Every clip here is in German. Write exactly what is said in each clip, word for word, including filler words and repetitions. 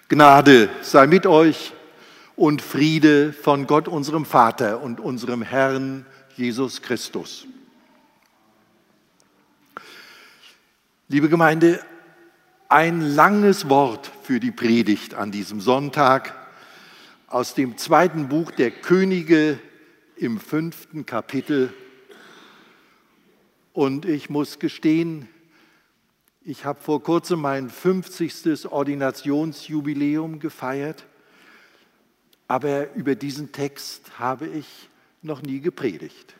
Gnade sei mit euch und Friede von Gott, unserem Vater und unserem Herrn Jesus Christus. Liebe Gemeinde, ein langes Wort für die Predigt an diesem Sonntag aus dem zweiten Buch der Könige im fünften Kapitel. Und ich muss gestehen, ich habe vor kurzem mein fünfzigstes Ordinationsjubiläum gefeiert, aber über diesen Text habe ich noch nie gepredigt.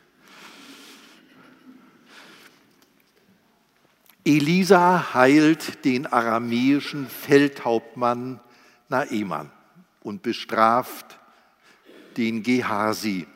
Elisa heilt den aramäischen Feldhauptmann Naaman und bestraft den Gehasi.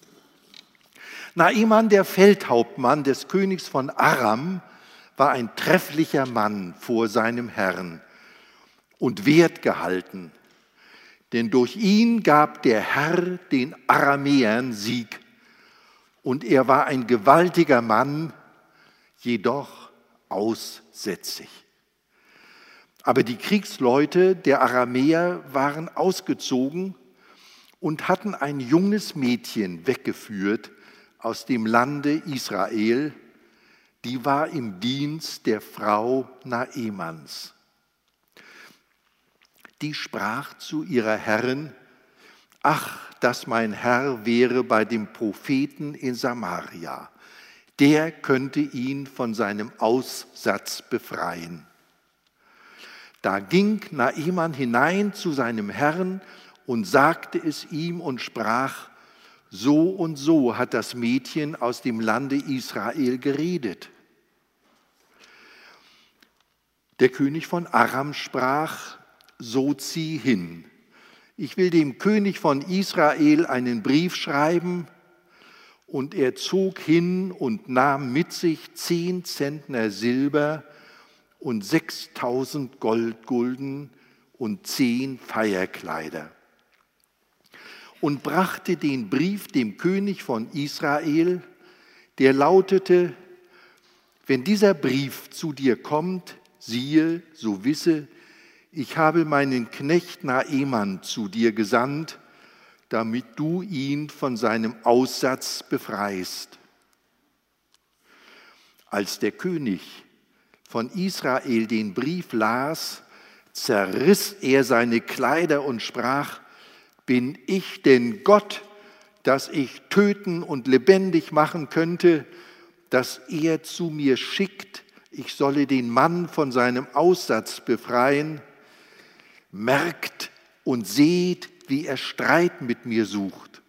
Naaman, der Feldhauptmann des Königs von Aram, war ein trefflicher Mann vor seinem Herrn und wertgehalten, denn durch ihn gab der Herr den Aramäern Sieg und er war ein gewaltiger Mann, jedoch aussätzig. Aber die Kriegsleute der Aramäer waren ausgezogen und hatten ein junges Mädchen weggeführt aus dem Lande Israel. Die war im Dienst der Frau Naamans. Die sprach zu ihrer Herrin: Ach, dass mein Herr wäre bei dem Propheten in Samaria. Der könnte ihn von seinem Aussatz befreien. Da ging Naaman hinein zu seinem Herrn und sagte es ihm und sprach: So und so hat das Mädchen aus dem Lande Israel geredet. Der König von Aram sprach: So zieh hin. Ich will dem König von Israel einen Brief schreiben. Und er zog hin und nahm mit sich zehn Zentner Silber und sechstausend Goldgulden und zehn Feierkleider. Und brachte den Brief dem König von Israel, der lautete: Wenn dieser Brief zu dir kommt, siehe, so wisse, ich habe meinen Knecht Naaman zu dir gesandt, damit du ihn von seinem Aussatz befreist. Als der König von Israel den Brief las, zerriss er seine Kleider und sprach: Bin ich denn Gott, dass ich töten und lebendig machen könnte, dass er zu mir schickt, ich solle den Mann von seinem Aussatz befreien? Merkt und seht, wie er Streit mit mir sucht.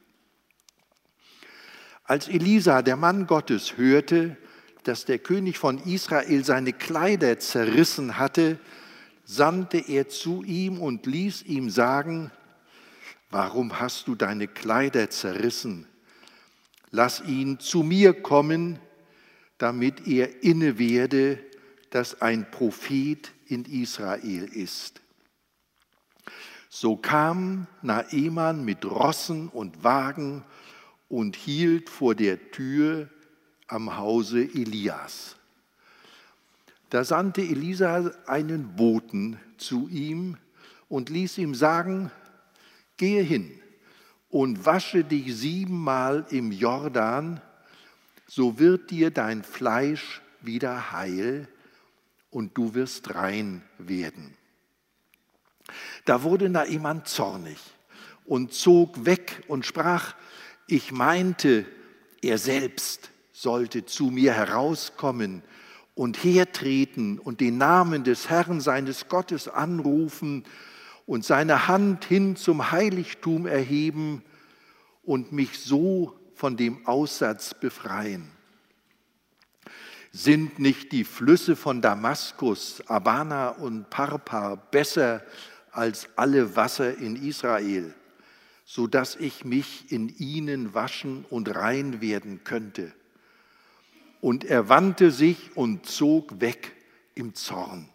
Als Elisa, der Mann Gottes, hörte, dass der König von Israel seine Kleider zerrissen hatte, sandte er zu ihm und ließ ihm sagen: Warum hast du deine Kleider zerrissen? Lass ihn zu mir kommen, damit er inne werde, dass ein Prophet in Israel ist. So kam Naaman mit Rossen und Wagen und hielt vor der Tür am Hause Elias. Da sandte Elisa einen Boten zu ihm und ließ ihm sagen: Gehe hin und wasche dich siebenmal im Jordan, so wird dir dein Fleisch wieder heil und du wirst rein werden. Da wurde Naaman zornig und zog weg und sprach: Ich meinte, er selbst sollte zu mir herauskommen und hertreten und den Namen des Herrn seines Gottes anrufen und seine Hand hin zum Heiligtum erheben und mich so von dem Aussatz befreien. Sind nicht die Flüsse von Damaskus, Abana und Parpar besser als alle Wasser in Israel, so dass ich mich in ihnen waschen und rein werden könnte? Und er wandte sich und zog weg im Zorn.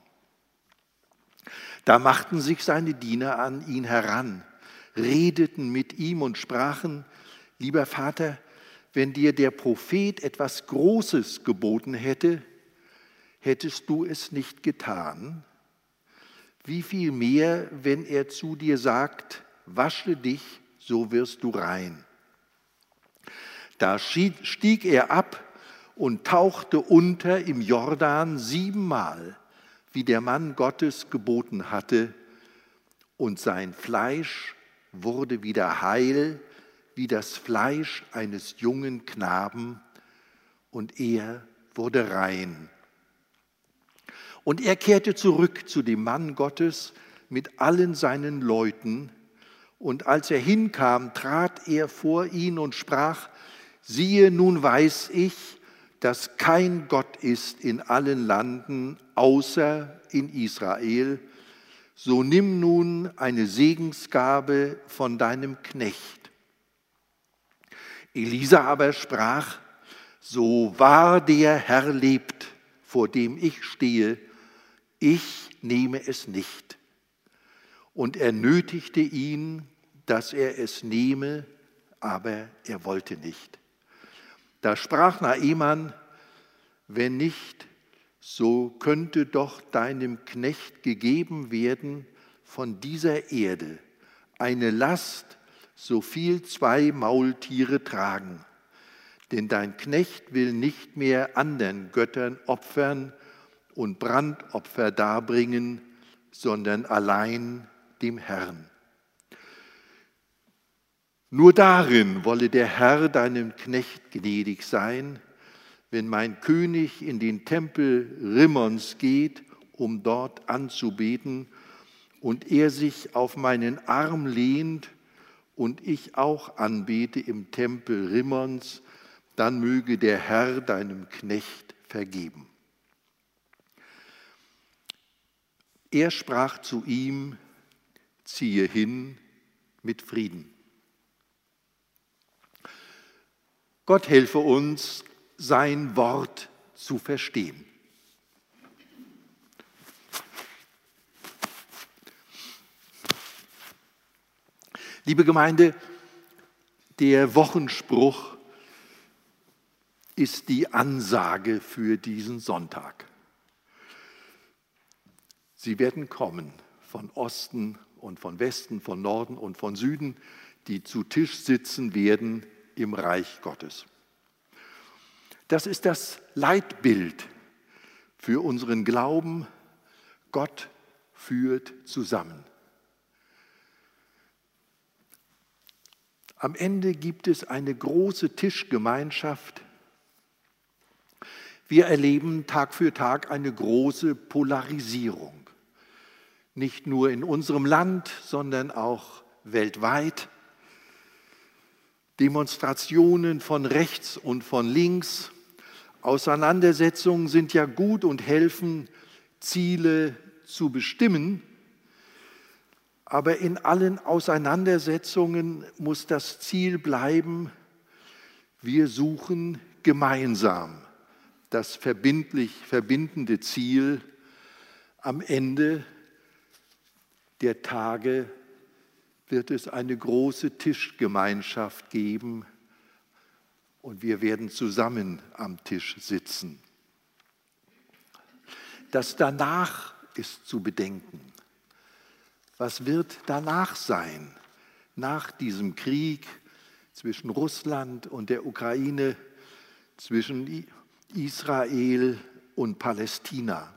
Da machten sich seine Diener an ihn heran, redeten mit ihm und sprachen: Lieber Vater, wenn dir der Prophet etwas Großes geboten hätte, hättest du es nicht getan? Wie viel mehr, wenn er zu dir sagt, wasche dich, so wirst du rein. Da stieg er ab und tauchte unter im Jordan siebenmal, wie der Mann Gottes geboten hatte, und sein Fleisch wurde wieder heil, wie das Fleisch eines jungen Knaben, und er wurde rein. Und er kehrte zurück zu dem Mann Gottes mit allen seinen Leuten, und als er hinkam, trat er vor ihn und sprach: Siehe, nun weiß ich, dass kein Gott ist in allen Landen, außer in Israel. So nimm nun eine Segensgabe von deinem Knecht. Elisa aber sprach: So wahr der Herr lebt, vor dem ich stehe, ich nehme es nicht. Und er nötigte ihn, dass er es nehme, aber er wollte nicht. Da sprach Naaman: Wenn nicht, so könnte doch deinem Knecht gegeben werden von dieser Erde eine Last, so viel zwei Maultiere tragen. Denn dein Knecht will nicht mehr anderen Göttern opfern und Brandopfer darbringen, sondern allein dem Herrn. Nur darin wolle der Herr deinem Knecht gnädig sein, wenn mein König in den Tempel Rimmons geht, um dort anzubeten, und er sich auf meinen Arm lehnt und ich auch anbete im Tempel Rimmons, dann möge der Herr deinem Knecht vergeben. Er sprach zu ihm: Ziehe hin mit Frieden. Gott helfe uns, sein Wort zu verstehen. Liebe Gemeinde, der Wochenspruch ist die Ansage für diesen Sonntag. Sie werden kommen von Osten und von Westen, von Norden und von Süden, die zu Tisch sitzen werden im Reich Gottes. Das ist das Leitbild für unseren Glauben. Gott führt zusammen. Am Ende gibt es eine große Tischgemeinschaft. Wir erleben Tag für Tag eine große Polarisierung. Nicht nur in unserem Land, sondern auch weltweit. Demonstrationen von rechts und von links. Auseinandersetzungen sind ja gut und helfen, Ziele zu bestimmen. Aber in allen Auseinandersetzungen muss das Ziel bleiben: Wir suchen gemeinsam das verbindlich verbindende Ziel. Am Ende der Tage wird es eine große Tischgemeinschaft geben und wir werden zusammen am Tisch sitzen. Das Danach ist zu bedenken. Was wird danach sein, nach diesem Krieg zwischen Russland und der Ukraine, zwischen Israel und Palästina?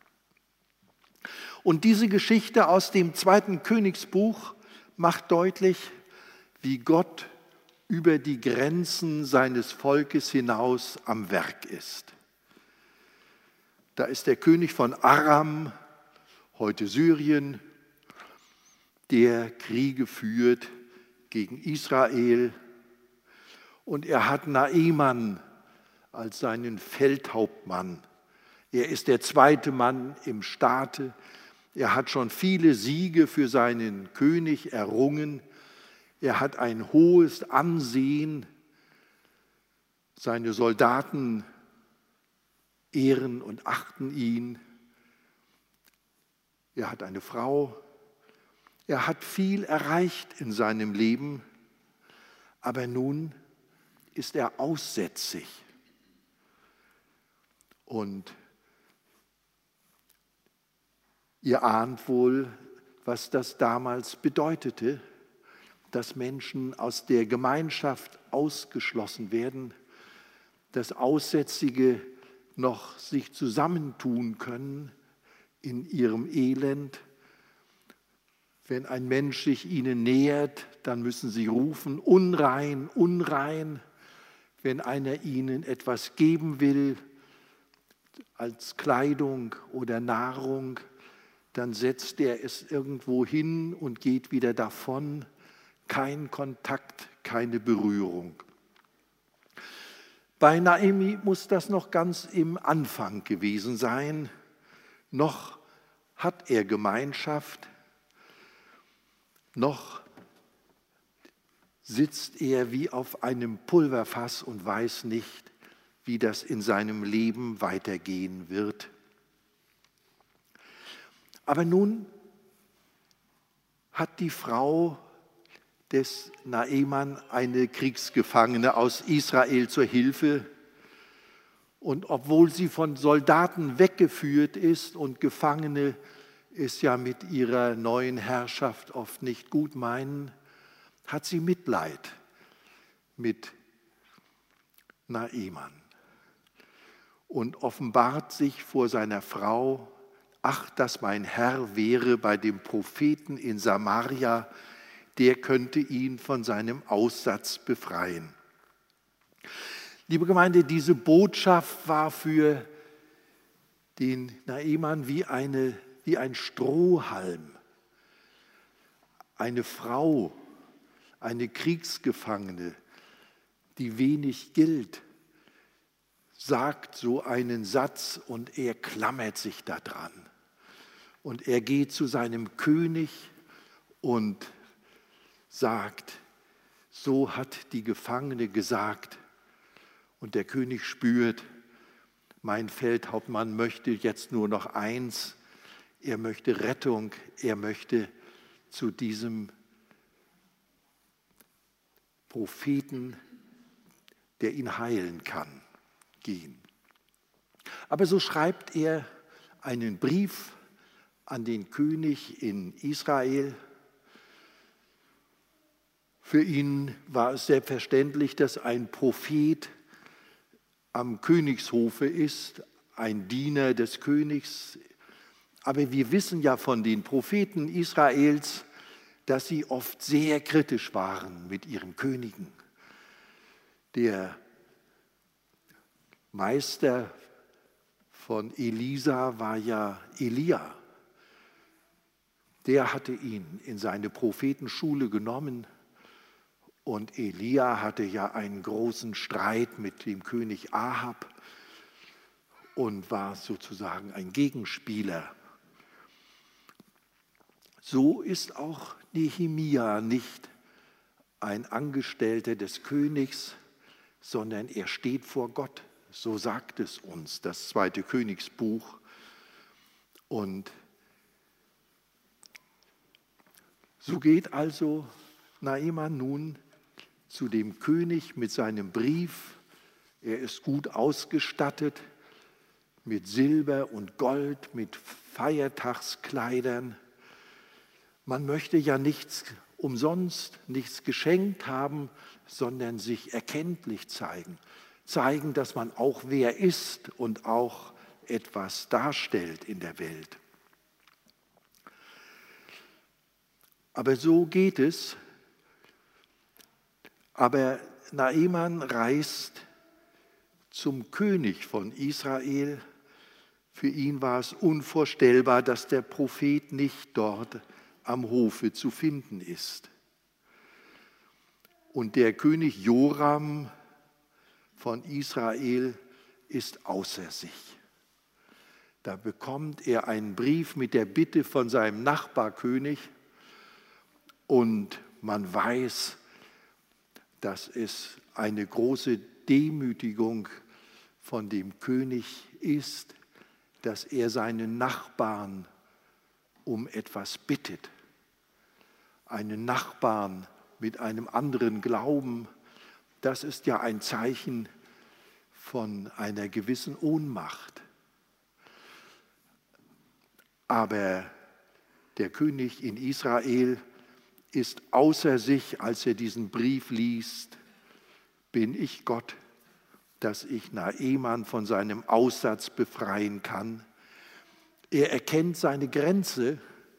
Und diese Geschichte aus dem zweiten Königsbuch macht deutlich, wie Gott über die Grenzen seines Volkes hinaus am Werk ist. Da ist der König von Aram, heute Syrien, der Kriege führt gegen Israel. Und er hat Naaman als seinen Feldhauptmann. Er ist der zweite Mann im Staate. Er hat schon viele Siege für seinen König errungen. Er hat ein hohes Ansehen. Seine Soldaten ehren und achten ihn. Er hat eine Frau. Er hat viel erreicht in seinem Leben, aber nun ist er aussätzig. Und Ihr ahnt wohl, was das damals bedeutete, dass Menschen aus der Gemeinschaft ausgeschlossen werden, dass Aussätzige noch sich zusammentun können in ihrem Elend. Wenn ein Mensch sich ihnen nähert, dann müssen sie rufen, unrein, unrein. Wenn einer ihnen etwas geben will, als Kleidung oder Nahrung, dann setzt er es irgendwo hin und geht wieder davon. Kein Kontakt, keine Berührung. Bei Naomi muss das noch ganz im Anfang gewesen sein. Noch hat er Gemeinschaft, noch sitzt er wie auf einem Pulverfass und weiß nicht, wie das in seinem Leben weitergehen wird. Aber nun hat die Frau des Naaman eine Kriegsgefangene aus Israel zur Hilfe. Und obwohl sie von Soldaten weggeführt ist und Gefangene es ja mit ihrer neuen Herrschaft oft nicht gut meinen, hat sie Mitleid mit Naaman und offenbart sich vor seiner Frau: Ach, dass mein Herr wäre bei dem Propheten in Samaria, der könnte ihn von seinem Aussatz befreien. Liebe Gemeinde, diese Botschaft war für den Naaman wie, eine, wie ein Strohhalm. Eine Frau, eine Kriegsgefangene, die wenig gilt, sagt so einen Satz und er klammert sich daran. Und er geht zu seinem König und sagt, so hat die Gefangene gesagt. Und der König spürt, mein Feldhauptmann möchte jetzt nur noch eins, er möchte Rettung, er möchte zu diesem Propheten, der ihn heilen kann, gehen. Aber so schreibt er einen Brief an den König in Israel. Für ihn war es selbstverständlich, dass ein Prophet am Königshofe ist, ein Diener des Königs. Aber wir wissen ja von den Propheten Israels, dass sie oft sehr kritisch waren mit ihren Königen. Der Meister von Elisa war ja Elia. Der hatte ihn in seine Prophetenschule genommen. Und Elia hatte ja einen großen Streit mit dem König Ahab und war sozusagen ein Gegenspieler. So ist auch Nehemia nicht ein Angestellter des Königs, sondern er steht vor Gott. So sagt es uns, das zweite Königsbuch. Und so geht also Naaman nun zu dem König mit seinem Brief. Er ist gut ausgestattet mit Silber und Gold, mit Feiertagskleidern. Man möchte ja nichts umsonst, nichts geschenkt haben, sondern sich erkenntlich zeigen. Zeigen, dass man auch wer ist und auch etwas darstellt in der Welt. Aber so geht es. Aber Naaman reist zum König von Israel. Für ihn war es unvorstellbar, dass der Prophet nicht dort am Hofe zu finden ist. Und der König Joram von Israel ist außer sich. Da bekommt er einen Brief mit der Bitte von seinem Nachbarkönig und man weiß, dass es eine große Demütigung von dem König ist, dass er seinen Nachbarn um etwas bittet. Einen Nachbarn mit einem anderen Glauben, das ist ja ein Zeichen von einer gewissen Ohnmacht. Aber der König in Israel ist außer sich, als er diesen Brief liest. Bin ich Gott, dass ich Naaman von seinem Aussatz befreien kann? Er erkennt seine Grenze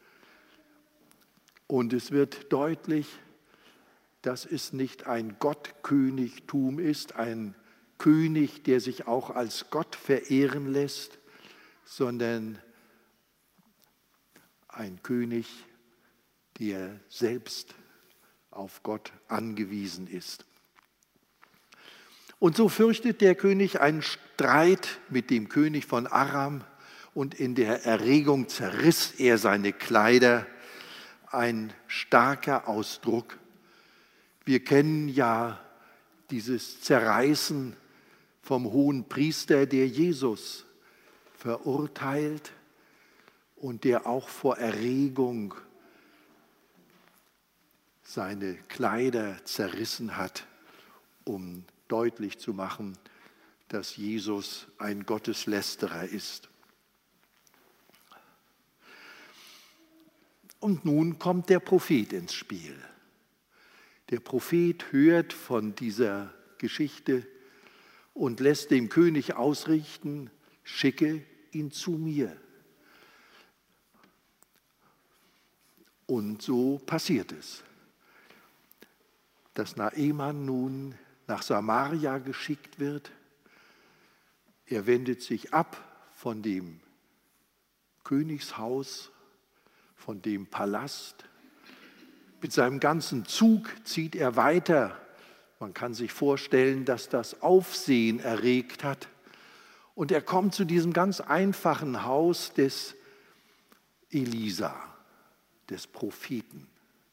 und es wird deutlich, dass es nicht ein Gottkönigtum ist, ein König, der sich auch als Gott verehren lässt, sondern ein König, der selbst auf Gott angewiesen ist. Und so fürchtet der König einen Streit mit dem König von Aram und in der Erregung zerriss er seine Kleider. Ein starker Ausdruck. Wir kennen ja dieses Zerreißen vom hohen Priester, der Jesus verurteilt und der auch vor Erregung seine Kleider zerrissen hat, um deutlich zu machen, dass Jesus ein Gotteslästerer ist. Und nun kommt der Prophet ins Spiel. Der Prophet hört von dieser Geschichte und lässt dem König ausrichten, schicke ihn zu mir. Und so passiert es, dass Naaman nun nach Samaria geschickt wird. Er wendet sich ab von dem Königshaus, von dem Palast. Mit seinem ganzen Zug zieht er weiter. Man kann sich vorstellen, dass das Aufsehen erregt hat. Und er kommt zu diesem ganz einfachen Haus des Elisa, des Propheten.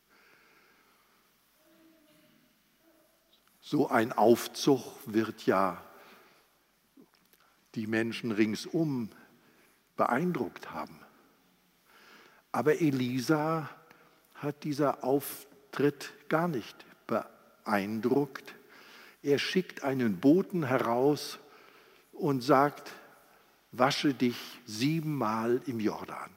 So ein Aufzug wird ja die Menschen ringsum beeindruckt haben. Aber Elisa hat dieser Auftritt gar nicht beeindruckt. Er schickt einen Boten heraus und sagt, wasche dich siebenmal im Jordan.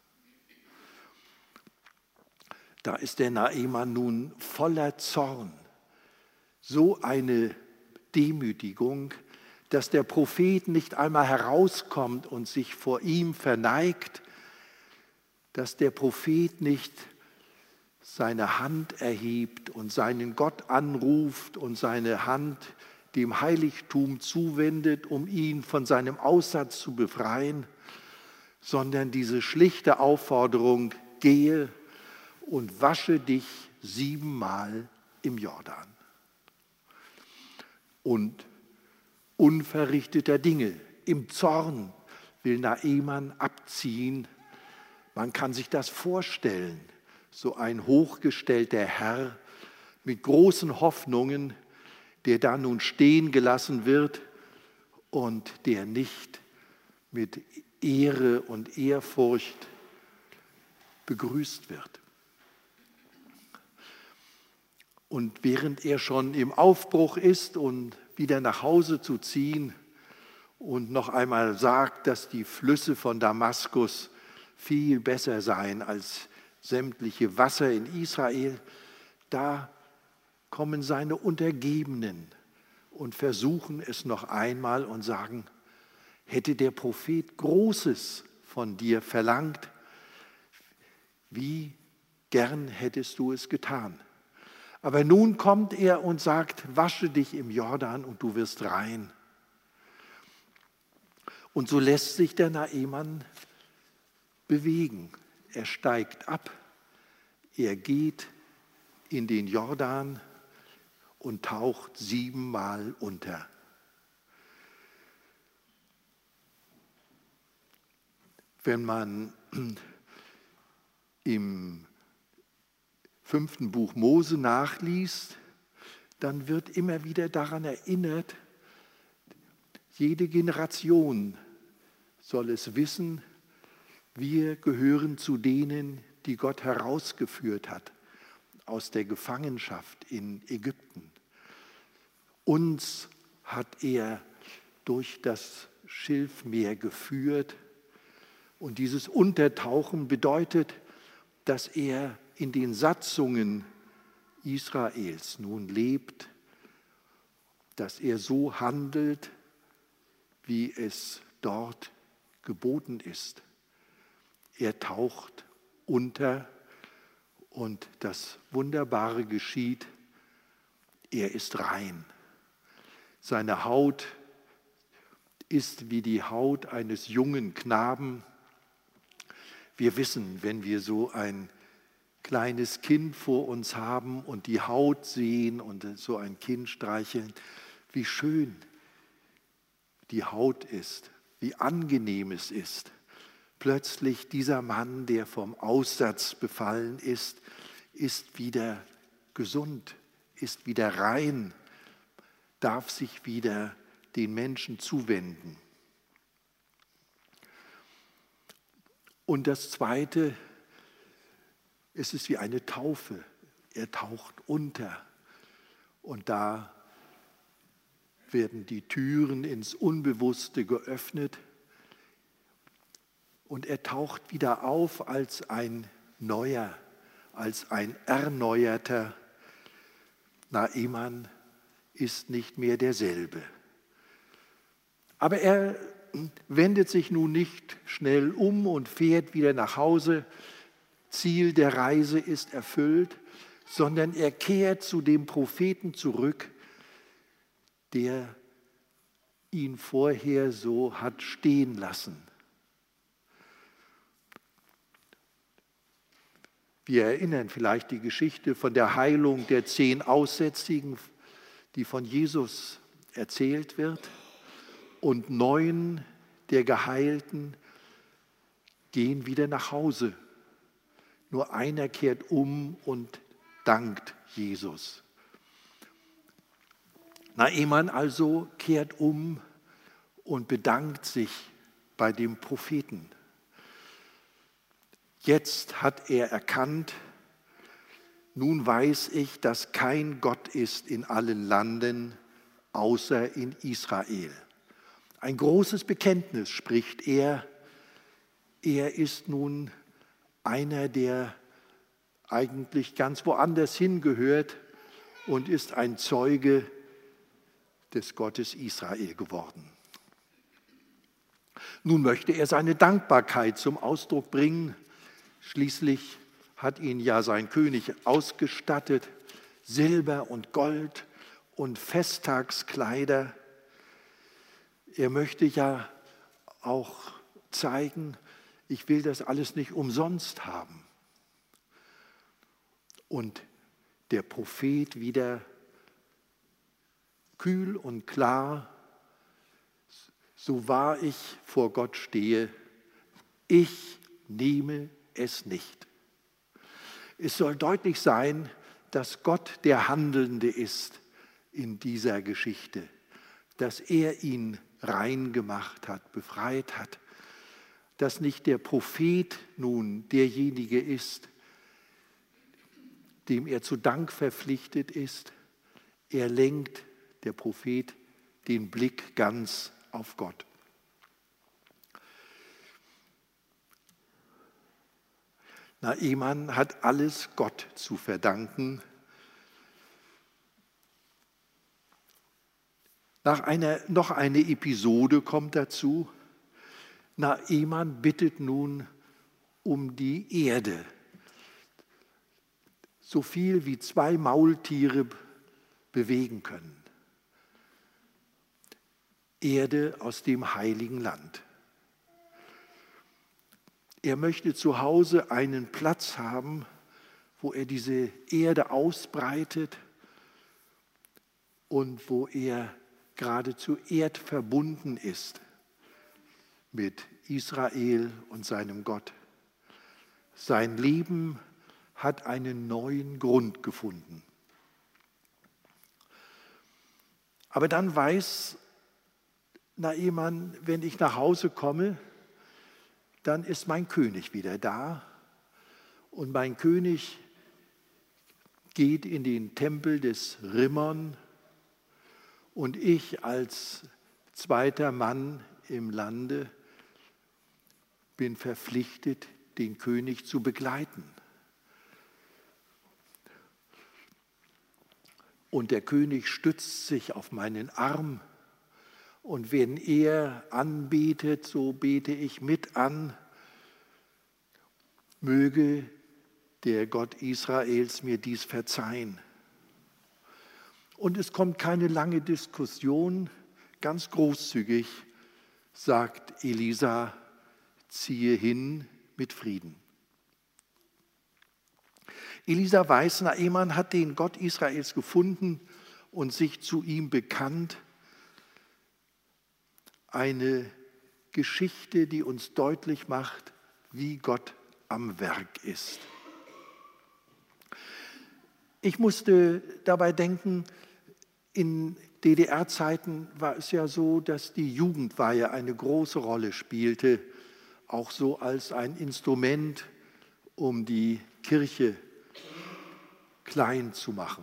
Da ist der Naaman nun voller Zorn. So eine Demütigung, dass der Prophet nicht einmal herauskommt und sich vor ihm verneigt, dass der Prophet nicht seine Hand erhebt und seinen Gott anruft und seine Hand dem Heiligtum zuwendet, um ihn von seinem Aussatz zu befreien, sondern diese schlichte Aufforderung, gehe und wasche dich siebenmal im Jordan. Und unverrichteter Dinge, im Zorn will Naaman abziehen. Man kann sich das vorstellen, so ein hochgestellter Herr mit großen Hoffnungen, der da nun stehen gelassen wird und der nicht mit Ehre und Ehrfurcht begrüßt wird. Und während er schon im Aufbruch ist und wieder nach Hause zu ziehen und noch einmal sagt, dass die Flüsse von Damaskus viel besser seien als sämtliche Wasser in Israel, da kommen seine Untergebenen und versuchen es noch einmal und sagen, hätte der Prophet Großes von dir verlangt, wie gern hättest du es getan. Aber nun kommt er und sagt, wasche dich im Jordan und du wirst rein. Und so lässt sich der Naaman bewegen. Er steigt ab, er geht in den Jordan und taucht siebenmal unter. Wenn man im fünften Buch Mose nachliest, dann wird immer wieder daran erinnert, jede Generation soll es wissen, wir gehören zu denen, die Gott herausgeführt hat aus der Gefangenschaft in Ägypten. Uns hat er durch das Schilfmeer geführt Und dieses Untertauchen bedeutet, dass er in den Satzungen Israels nun lebt, dass er so handelt, wie es dort geboten ist. Er taucht unter und das Wunderbare geschieht, er ist rein. Seine Haut ist wie die Haut eines jungen Knaben. Wir wissen, wenn wir so ein kleines Kind vor uns haben und die Haut sehen und so ein Kind streicheln, wie schön die Haut ist, wie angenehm es ist. Plötzlich dieser Mann, der vom Aussatz befallen ist, ist wieder gesund, ist wieder rein, darf sich wieder den Menschen zuwenden. Und das Zweite, es ist wie eine Taufe. Er taucht unter und da werden die Türen ins Unbewusste geöffnet und er taucht wieder auf als ein neuer, als ein erneuerter. Naaman ist nicht mehr derselbe. Aber er wendet sich nun nicht schnell um und fährt wieder nach Hause. Ziel der Reise ist erfüllt, sondern er kehrt zu dem Propheten zurück, der ihn vorher so hat stehen lassen. Wir erinnern vielleicht die Geschichte von der Heilung der zehn Aussätzigen, die von Jesus erzählt wird. Und neun der Geheilten gehen wieder nach Hause. Nur einer kehrt um und dankt Jesus. Naaman also kehrt um und bedankt sich bei dem Propheten. Jetzt hat er erkannt, nun weiß ich, dass kein Gott ist in allen Landen, außer in Israel. Ein großes Bekenntnis spricht er. Er ist nun einer, der eigentlich ganz woanders hingehört und ist ein Zeuge des Gottes Israel geworden. Nun möchte er seine Dankbarkeit zum Ausdruck bringen. Schließlich hat ihn ja sein König ausgestattet, Silber und Gold und Festtagskleider. Er möchte ja auch zeigen, ich will das alles nicht umsonst haben. Und der Prophet wieder kühl und klar, so wahr ich vor Gott stehe, ich nehme es nicht. Es soll deutlich sein, dass Gott der Handelnde ist in dieser Geschichte, dass er ihn rein gemacht hat, befreit hat, dass nicht der Prophet nun derjenige ist, dem er zu Dank verpflichtet ist. Er lenkt, der Prophet, den Blick ganz auf Gott. Naaman hat alles Gott zu verdanken. Nach einer, noch eine Episode kommt dazu. Naaman bittet nun um die Erde. So viel wie zwei Maultiere bewegen können. Erde aus dem heiligen Land. Er möchte zu Hause einen Platz haben, wo er diese Erde ausbreitet und wo er geradezu erdverbunden ist mit Israel und seinem Gott. Sein Leben hat einen neuen Grund gefunden. Aber dann weiß Naaman, wenn ich nach Hause komme, dann ist mein König wieder da und mein König geht in den Tempel des Rimmon und ich als zweiter Mann im Lande bin verpflichtet, den König zu begleiten. Und der König stützt sich auf meinen Arm. Und wenn er anbetet, so bete ich mit an. Möge der Gott Israels mir dies verzeihen. Und es kommt keine lange Diskussion. Ganz großzügig sagt Elisa, ziehe hin mit Frieden. Elisa weiß, Naaman hat den Gott Israels gefunden und sich zu ihm bekannt. Eine Geschichte, die uns deutlich macht, wie Gott am Werk ist. Ich musste dabei denken, in D D R-Zeiten war es ja so, dass die Jugendweihe eine große Rolle spielte, auch so als ein Instrument, um die Kirche klein zu machen.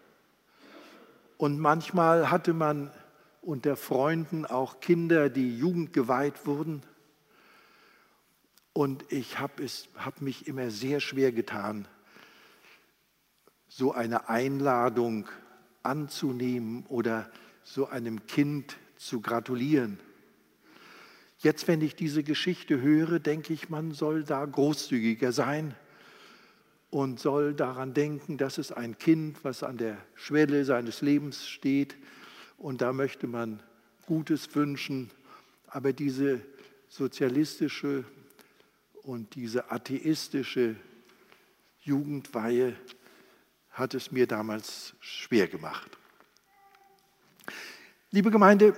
Und manchmal hatte man unter Freunden auch Kinder, die jugendgeweiht wurden. Und ich habe es, habe mich immer sehr schwer getan, so eine Einladung anzunehmen oder so einem Kind zu gratulieren. Jetzt, wenn ich diese Geschichte höre, denke ich, man soll da großzügiger sein und soll daran denken, dass es ein Kind, was an der Schwelle seines Lebens steht, und da möchte man Gutes wünschen. Aber diese sozialistische und diese atheistische Jugendweihe hat es mir damals schwer gemacht. Liebe Gemeinde,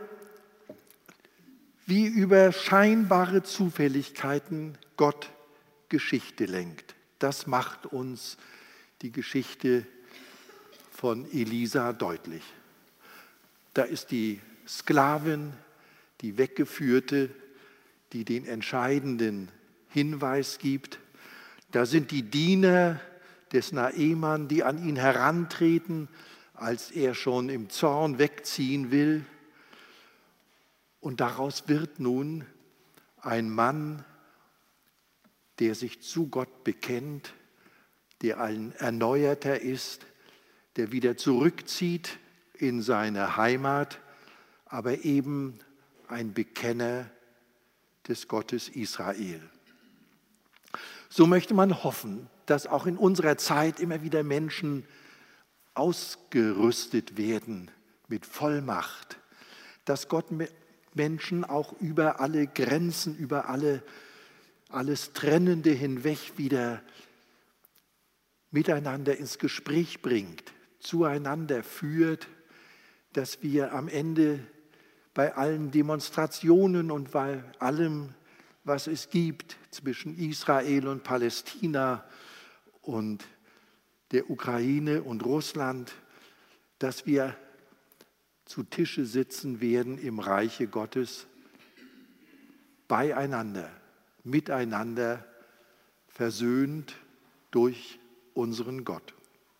wie über scheinbare Zufälligkeiten Gott Geschichte lenkt, das macht uns die Geschichte von Elisa deutlich. Da ist die Sklavin, die Weggeführte, die den entscheidenden Hinweis gibt. Da sind die Diener des Naaman, die an ihn herantreten, als er schon im Zorn wegziehen will. Und daraus wird nun ein Mann, der sich zu Gott bekennt, der ein Erneuerter ist, der wieder zurückzieht in seine Heimat, aber eben ein Bekenner des Gottes Israel. So möchte man hoffen, dass auch in unserer Zeit immer wieder Menschen ausgerüstet werden mit Vollmacht, dass Gott Menschen auch über alle Grenzen, über alle, alles Trennende hinweg wieder miteinander ins Gespräch bringt, zueinander führt, dass wir am Ende bei allen Demonstrationen und bei allem, was es gibt zwischen Israel und Palästina und der Ukraine und Russland, dass wir zu Tische sitzen werden im Reiche Gottes, beieinander, miteinander, versöhnt durch unseren Gott.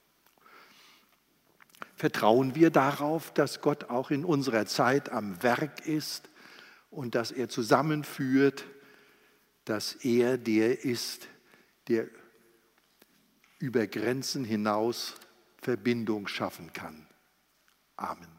Vertrauen wir darauf, dass Gott auch in unserer Zeit am Werk ist und dass er zusammenführt, dass er der ist, der über Grenzen hinaus Verbindung schaffen kann. Amen.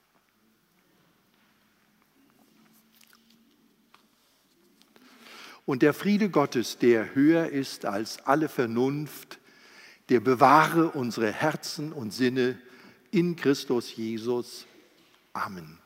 Und der Friede Gottes, der höher ist als alle Vernunft, der bewahre unsere Herzen und Sinne in Christus Jesus. Amen.